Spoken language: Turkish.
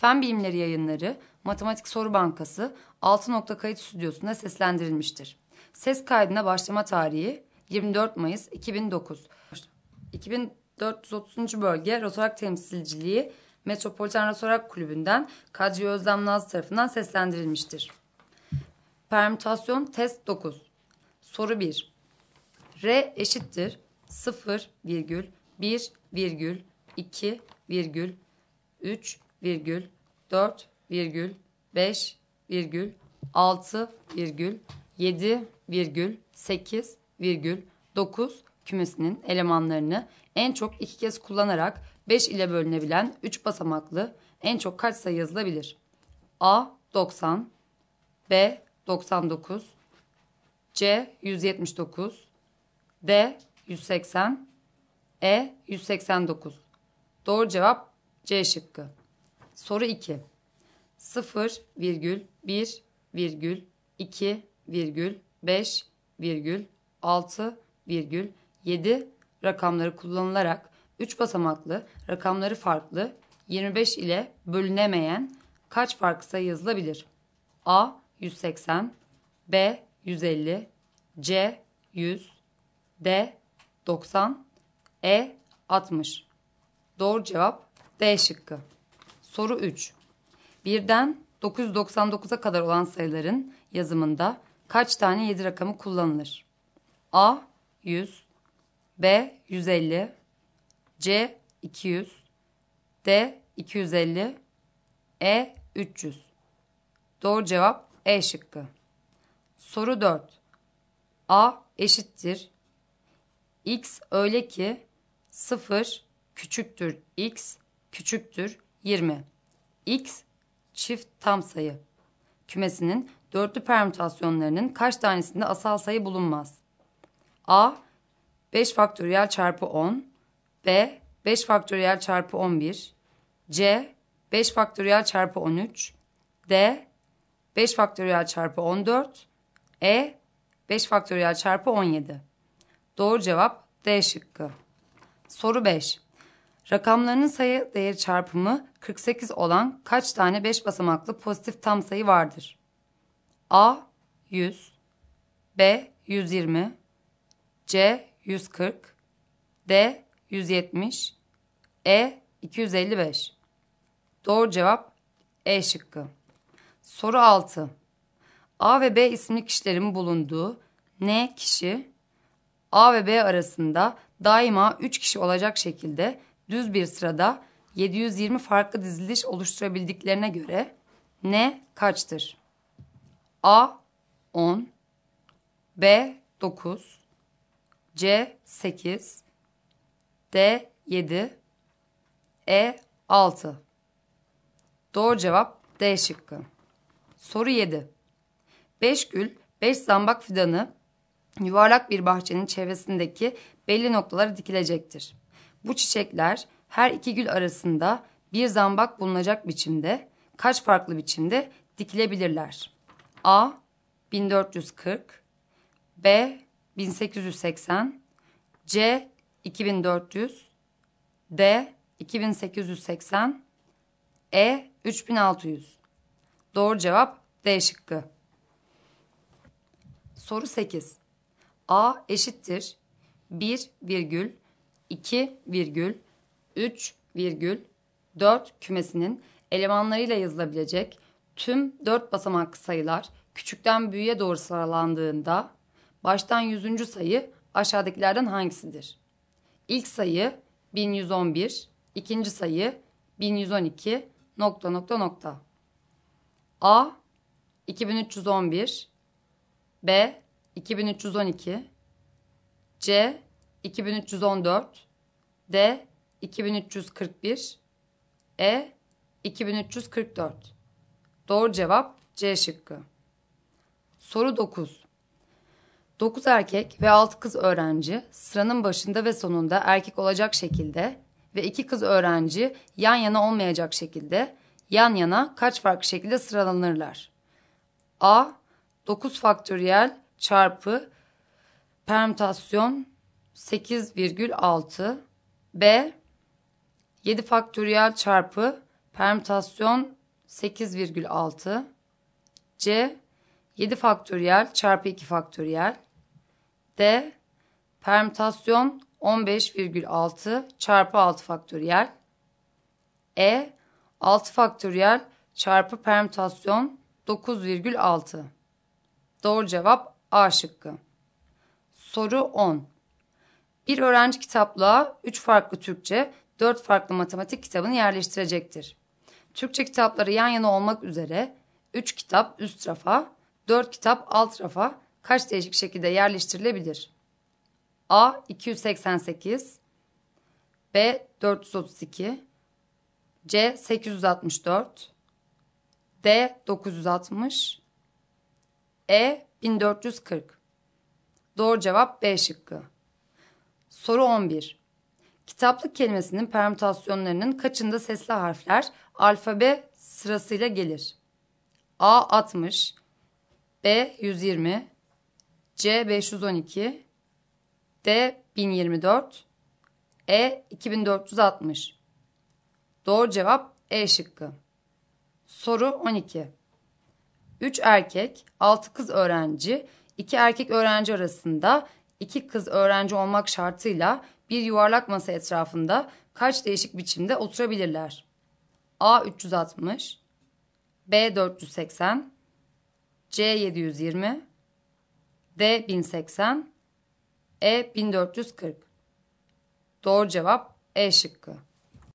Fen Bilimleri Yayınları, Matematik Soru Bankası, 6 nokta kayıt stüdyosunda seslendirilmiştir. Ses kaydına başlama tarihi 24 Mayıs 2009. 2430. Bölge Rotorak Temsilciliği Metropoliten Rotorak Kulübü'nden Kadriye Özlem Naz tarafından seslendirilmiştir. Permütasyon test 9. Soru 1. R eşittir 0, 1, 2, 3, 4, 5, 6, 7, 8, 9 kümesinin elemanlarını en çok 2 kez kullanarak 5 ile bölünebilen 3 basamaklı en çok kaç sayı yazılabilir? A 90, B 99, C 179, D 180, E 189. Doğru cevap C şıkkı. Soru 2. 0, 1, 2, 5, 6, 7 rakamları kullanılarak 3 basamaklı rakamları farklı 25 ile bölünemeyen kaç farklı sayı yazılabilir? A 180, B 150, C 100, D 90, E 60. Doğru cevap D şıkkı. Soru 3. 1'den 999'a kadar olan sayıların yazımında kaç tane 7 rakamı kullanılır? A 100, B 150, C 200, D 250, E 300. Doğru cevap E şıkkı. Soru 4. A eşittir X öyle ki 0 küçüktür X küçüktür 20. X çift tam sayı kümesinin dörtlü permütasyonlarının kaç tanesinde asal sayı bulunmaz? A 5 faktöriyel çarpı 10, B 5 faktöriyel çarpı 11, C 5 faktöriyel çarpı 13, D 5 faktöriyel çarpı 14, E 5 faktöriyel çarpı 17. Doğru cevap D şıkkı. Soru 5. Rakamlarının sayı değeri çarpımı 48 olan kaç tane 5 basamaklı pozitif tam sayı vardır? A 100, B 120, C 140, D 170, E 255. Doğru cevap E şıkkı. Soru 6. A ve B isimli kişilerin bulunduğu N kişi A ve B arasında daima 3 kişi olacak şekilde düz bir sırada 720 farklı diziliş oluşturabildiklerine göre N kaçtır? A 10, B 9, C 8, D 7, E 6. Doğru cevap D şıkkı. Soru 7. 5 gül, 5 zambak fidanı yuvarlak bir bahçenin çevresindeki belli noktalara dikilecektir. Bu çiçekler her iki gül arasında bir zambak bulunacak biçimde kaç farklı biçimde dikilebilirler? A 1440, B 1880, C 2400, D 2880, E 3600. Doğru cevap D şıkkı. Soru 8. A eşittir 1, 2, 3, 4 kümesinin elemanlarıyla yazılabilecek tüm 4 basamaklı sayılar küçükten büyüğe doğru sıralandığında baştan 100. sayı aşağıdakilerden hangisidir? İlk sayı 1111, ikinci sayı 1112, A 2311, B 2312, C 2314, D 2341, E 2344. Doğru cevap C şıkkı. Soru 9. 9 erkek ve 6 kız öğrenci sıranın başında ve sonunda erkek olacak şekilde ve 2 kız öğrenci yan yana olmayacak şekilde yan yana kaç farklı şekilde sıralanırlar? A 9 faktöriyel çarpı permütasyon 8,6, B 7 faktöriyel çarpı permütasyon 8,6. C 7 faktöriyel çarpı 2 faktöriyel. D permütasyon 15,6 çarpı 6 faktöriyel. E 6 faktöriyel çarpı permütasyon 9,6. Doğru cevap A şıkkı. Soru 10. Bir öğrenci kitaplığa 3 farklı Türkçe, 4 farklı matematik kitabını yerleştirecektir. Türkçe kitapları yan yana olmak üzere 3 kitap üst rafa, 4 kitap alt rafa kaç değişik şekilde yerleştirilebilir? A 288, B 432, C 864, D 960, E 1440. Doğru cevap B şıkkı. Soru 11. Kitaplık kelimesinin permütasyonlarının kaçında sesli harfler alfabe sırasıyla gelir? A 60, B 120, C 512, D 1024, E 2460. Doğru cevap E şıkkı. Soru 12. 3 erkek, 6 kız öğrenci, 2 erkek öğrenci arasında 2 kız öğrenci olmak şartıyla bir yuvarlak masa etrafında kaç değişik biçimde oturabilirler? A 360, B 480, C 720, D 1080, E 1440. Doğru cevap E şıkkı.